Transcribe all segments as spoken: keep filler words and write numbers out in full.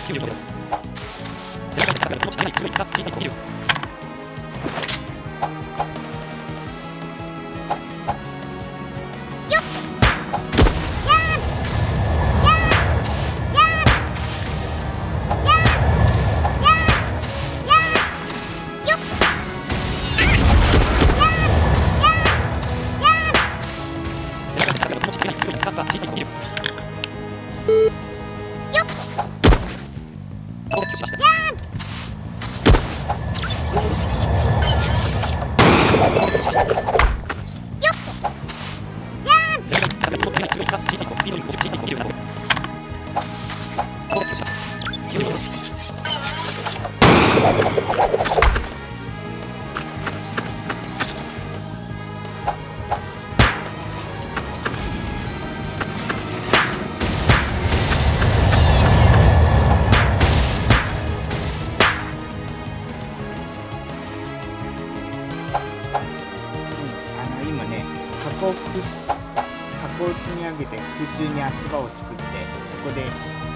箱を箱を積み上げて空中に足場を作って、そこで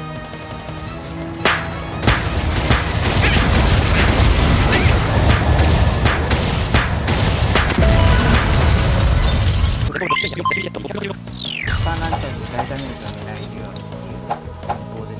スターランチャーに大ダメージを狙えるようにっていう戦法です。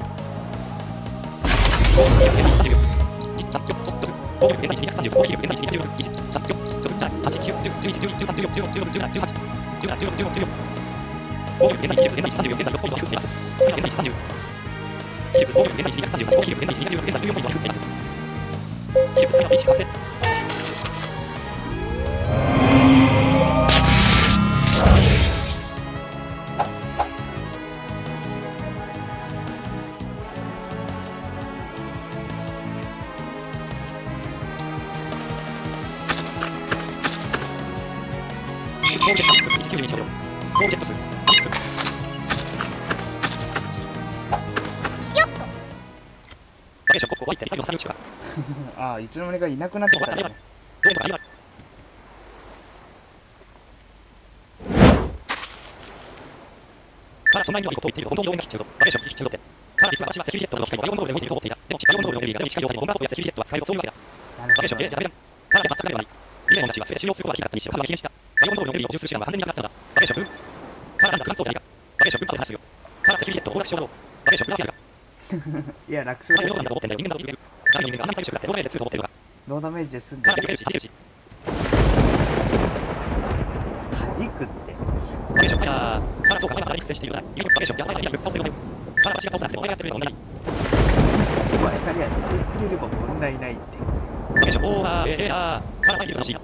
ああ、いつの間にかいなくなってたね。そんなにいいことを言っていると本当に応援が必要ぞ。バレーション、必要ぞって。ただ実は私はセキュリティの機械をバイオンドロールの上にいると思っていた。でも、バイオンドロールの上にいる近い状態でボンバードやセキュリティは使えるそういうわけだ。バレーション、え、じゃあダメだ。ただで全くダメではない。リレーの街は全て使用することができなかったにしよう。覚悟を決めした。バイオンドロールの上に補充する手段は完全になかったんだ。バレーション、ただなんだ感想じゃないか。バレーション、後で話すよ。ただセキュリティとオーラフしようだろう。バレーション、裏分けやるか。いや、楽勝だよ。人間だと思ってんだよ。人間だと言える。何人間があんなに最初だってノーダメージですると思ってるのか。ノーダメージですんでる。ただできるし、できるし。弾くって。バレーション、いやー、ただそうか、お前はまだ育成しているようだ。言うことバレーション、じゃあお前がやる。倒せるよ。ただ私が倒さなくてもお前がやってくれれば問題ない。お前がやってくれれば問題ないって。バレーション、おー、あー、えー、あー、ただ前にいると楽しいな。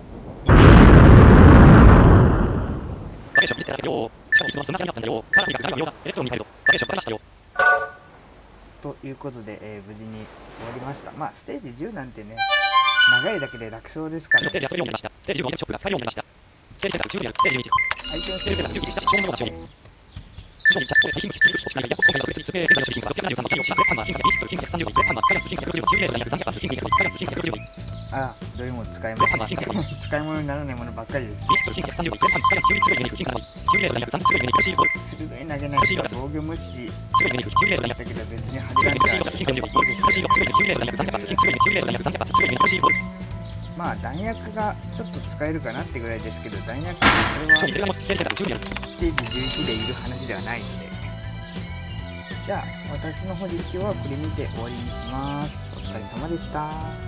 バレーション見てただけどよー。しかもいつもそんな感じだったんだよ。ただとにかく何が無用だ。エレクトロンに入るぞ。バレーション、バレましたよ。ということで、えー、無事に終わりました。まあ、ステージじゅうなんてね、長いだけで楽勝ですから。ステージはそれをやりました。ステージじゅうのショップが使えるようになりました。ステージじゅうやる。ステージじゅうに。相手のステージがじゅういちしたし、少年のような少年。少年チャットで品質低い組織が今回の別にスペースの商品がろっぴゃくななじゅうさんの企業シャープハンマー金額いくつ金額さんじゅうご、ハンマースカイアス金額ろくじゅうご、キューレードにひゃくさんじゅうパス金額いち、スカイアス金額ろくじゅうご。ああ、どれも使い物使い物にならないものばっかりです。リフト金額さんじゅうご、ハンマースカイアスキューリー強いメニュー金額キューレードにひゃくさんじゅう強いメニュー強いボール鋭い投げない防御無視強いメニューキューレードにひゃくだけど別に張り合い強いメニュー金額よんじゅうご、強いメニューキューレードにひゃくさんじゅうパス強いメニューキューレードにひゃくさんじゅうパス強いメニュー強いボール。まあ弾薬がちょっと使えるかなってぐらいですけど、弾薬これはステージじゅういちでいる話ではないので、じゃあ私の方実況はこれにて終わりにします。お疲れ様でした。